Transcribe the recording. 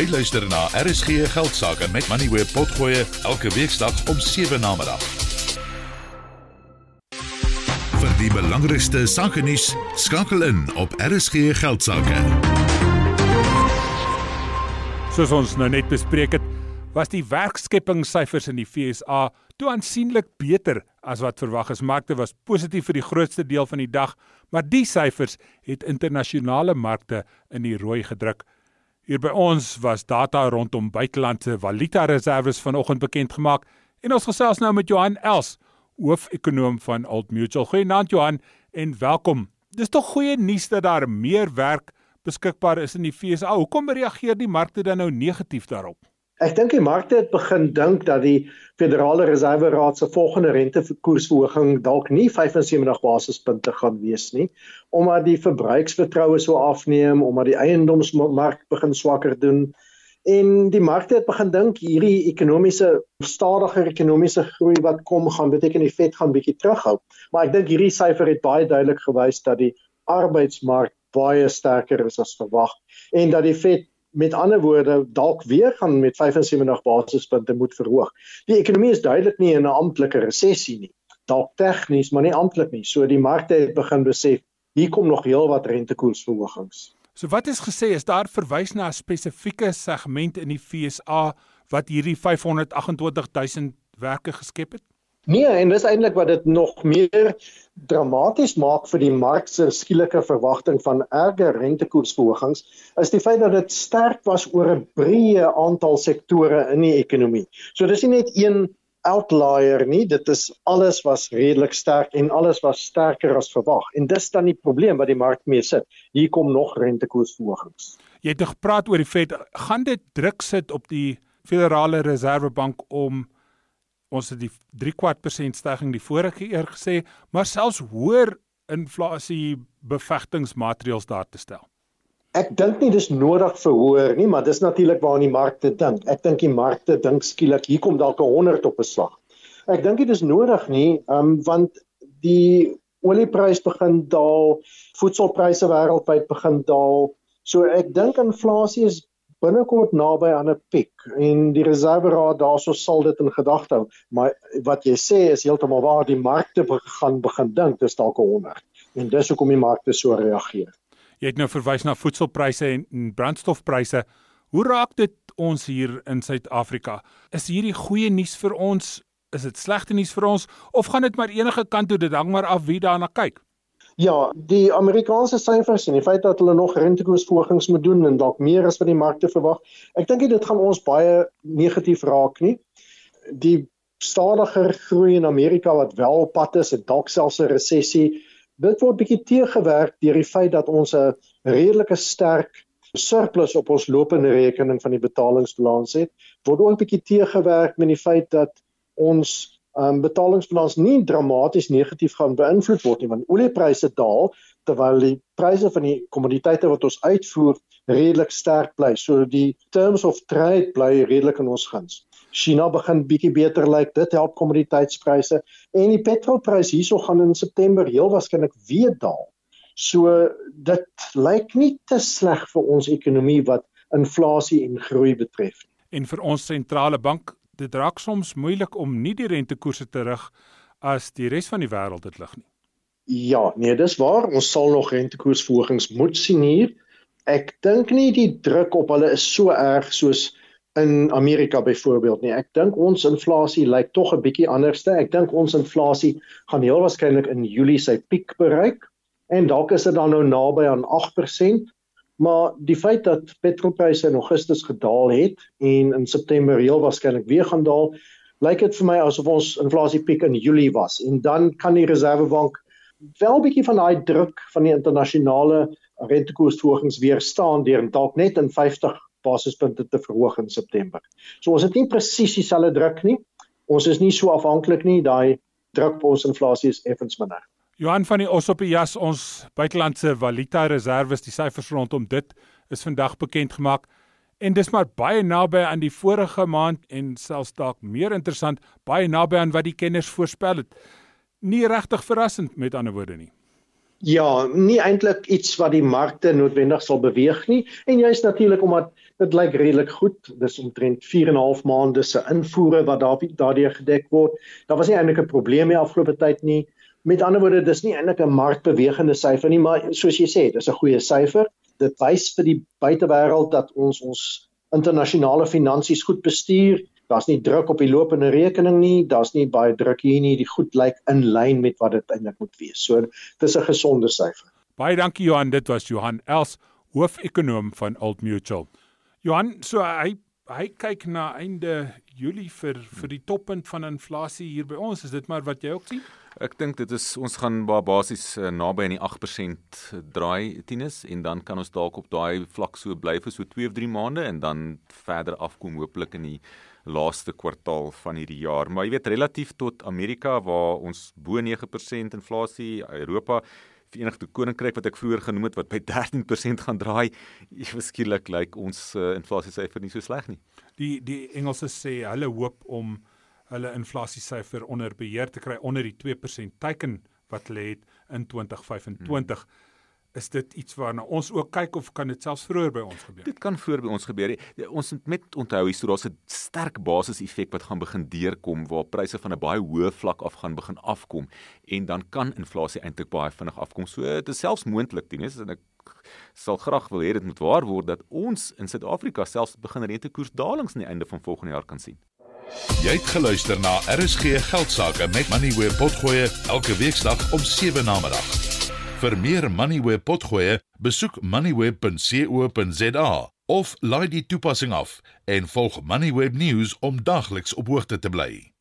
Jy luister na RSG Geldsaake met Money Web Potgoe elke weeksdag om 7 namiddag. Vir die belangrikste sakenuus, skakel in op RSG Geldsaake. Soos ons nou net bespreek het, was die werkskepingssyfers in die FSA toe aansienlik beter as wat verwag is. Markte was positief vir die grootste deel van die dag, maar die syfers het internasionale markte in die rooi gedruk. Hier by ons was data rondom buitelandse valuta-reserves vanoggend bekend gemaak en ons gesels nou met Johan Els, hoof-ekonoom van Old Mutual. Goeienaand Johan en welkom. Dis tog goeie nuus dat daar meer werk beskikbaar is in die FSA. Hoekom reageer die markte dan nou negatief daarop? Ek dink die markte het begin dink dat die Federale Reserveraad se volgende rentekoersverhoging dalk nie 75 basispunte gaan wees nie, omdat die verbruiksvertroue so afneem, omdat die eiendomsmark begin swakker doen. En die markte het begin dink hierdie stadiger ekonomiese groei wat kom gaan beteken die Fed gaan bietjie terughou. Maar ek dink hierdie syfer het baie duidelik gewys dat die arbeidsmark baie sterker is as verwag en dat die Fed met ander woorde dalk weer gaan met 75 basispunte moet verhoog. Die ekonomie is duidelik nie in 'n amptelike resessie nie. Dalk tegnies, maar nie amptelik nie. So die markte het begin besef, hier kom nog heelwat rentekoersverhogings. So wat is gesê, is daar verwys na 'n spesifieke segment in die FSA wat hierdie 528,000 werke geskep het? Nee, en dis eintlik wat dit nog meer dramaties maak vir die mark se skielike verwagting van erger rentekoersverhogings, is die feit dat dit sterk was oor 'n breë aantal sektore in die ekonomie. So dis nie net een outlier nie, dit is alles was redelik sterk en alles was sterker as verwag. En dis dan die probleem wat die mark mee sit. Hier kom nog rentekoersverhogings. Jy het gepraat oor die Fed. Gaan dit druk sit op die Federale Reservebank om ons het die 3/4% stygings die vorige keer gesê, maar selfs hoër inflasie bevegtingsmaatreëls daar te stel? Ek dink nie dis nodig vir hoër nie, maar dis natuurlik waaraan die markte dink. Ek dink die markte dink skielik hier kom dalk 100 op 'n slag. Ek dink dit is nodig nie, want die olieprys begin daal, voedselpryse wêreldwyd begin daal. So ek dink inflasie is binnekort naby aan 'n piek en die Reserveraad daarso sal dit in gedagte hou. Maar wat jy sê is heeltemal waar, die markte gaan begin dink dis dalk 100 en dis hoekom die markte so reageer. Jy het nou verwys na voedselpryse en brandstofpryse. Hoe raak dit ons hier in Suid-Afrika? Is hierdie goeie nuus vir ons? Is dit slegte nuus vir ons? Of gaan dit maar enige kant toe, dit hang maar af wie daarna kyk? Ja, die Amerikaanse syfers en die feit dat hulle nog rentekoersverhogings moet doen en dalk meer as wat die markte verwag, ek dink dit gaan ons baie negatief raak nie. Die stadiger groei in Amerika wat wel op pad is en dalk selfs 'n resessie, dit word bietjie teëgewerk deur die feit dat ons 'n redelike sterk surplus op ons lopende rekening van die betalingsbalans het. Word ook bietjie teëgewerk met die feit dat ons betalingsbalans nie dramaties negatief gaan beïnvloed word nie, want oliepryse daal terwyl die pryse van die kommoditeite wat ons uitvoer redelik sterk bly. So die terms of trade bly redelik in ons guns. China begin bietjie beter lyk, dit help kommoditeitspryse en die petrolprys hierso gaan in September heel waarskynlik weer daal. So dit lyk nie te sleg vir ons ekonomie wat inflasie en groei betref. En vir ons sentrale bank, dit raak soms moeilik om nie die rentekoerse te rig as die res van die wêreld dit lig nie. Ja, nee, dis waar. Ons sal nog rentekoersverhogings moet sien hier. Ek dink nie die druk op hulle is so erg soos in Amerika byvoorbeeld nie. Ek dink ons inflasie lyk tog 'n bietjie anderste. Ek dink ons inflasie gaan heel waarskynlik in Julie sy piek bereik en dalk is dit dan nou naby aan 8%. Maar die feit dat petrolpryse in Augustus gedaal het en in September heel waarskynlik weer gaan daal, lyk dit vir my asof ons inflasiepiek in Julie was. En dan kan die Reservebank wel 'n bietjie van daai druk van die internasionale rentekoersverhogings weerstaan deur dalk net in 50 basispunte te verhoog in September. So ons het nie presies dieselfde druk nie. Ons is nie so afhanklik nie, daai druk op ons inflasie is effens minder. Johan van die Os op die jas, ons buitelandse valuta reserves, die syfers rondom dit is vandag bekend gemaak en dis maar baie naby aan die vorige maand en selfs dalk meer interessant, baie naby aan wat die kenners voorspel het. Nie regtig verrassend met ander woorde nie. Ja, nie eintlik iets wat die markte noodwendig sal beweeg nie. En juist natuurlik omdat dit lyk redelik goed. Dis omtrent 4,5 maande se invoere wat daardeur gedek word. Daar was nie eintlik 'n probleem die afgelope tyd nie. Met ander woorde, dis nie eintlik 'n markbewegende syfer nie, maar soos jy sê, dis 'n goeie syfer. Dit wys vir die buitewêreld dat ons internasionale finansies goed bestuur. Daar's nie druk op die lopende rekening nie, daar's nie baie druk hier nie, die goed lyk in lyn met wat dit eintlik moet wees. So, dis 'n gesonde syfer. Baie dankie Johan, dit was Johan Els, hoofekonoom van Old Mutual. Johan, so hy kyk na einde Julie vir die toppunt van inflasie hier by ons. Is dit maar wat jy ook sien? Ek dink ons gaan basies naby aan die 8% draai, Tinus, en dan kan ons dalk op daai vlak so bly vir so 2 of 3 maande en dan verder afkom hopelik in die laaste kwartaal van hierdie jaar. Maar jy weet, relatief tot Amerika waar ons bo 9% inflasie, Europa, Verenigde Koninkryk wat ek vroeër genoem het wat by 13% gaan draai, skielik lyk ons inflasiesyfer nie so sleg nie. Die Engelse sê hulle hoop om hulle inflasiesyfer onder beheer te kry onder die 2% teiken wat hulle het in 2025. Is dit iets waarna ons ook kyk of kan dit selfs vroeër by ons gebeur? Dit kan vroeër by ons gebeur. Ons moet met onthou hier, so daar's 'n sterk basiseffek wat gaan begin deurkom waar pryse van 'n baie hoë vlak af gaan begin afkom en dan kan inflasie eintlik baie vinnig afkom. So dit is selfs moontlik, Tinus, en ek sal graag wil hê dit moet waar word dat ons in Suid-Afrika selfs begin rentekoersdalings aan die einde van volgende jaar kan sien. Jy het geluister na RSG Geldsaake met Moneyweb Potgoe elke weeksdag om 7 namiddag. Vir meer Moneyweb Potgoe, besoek moneyweb.co.za of laai die toepassing af en volg Moneyweb News om dagliks op hoogte te bly.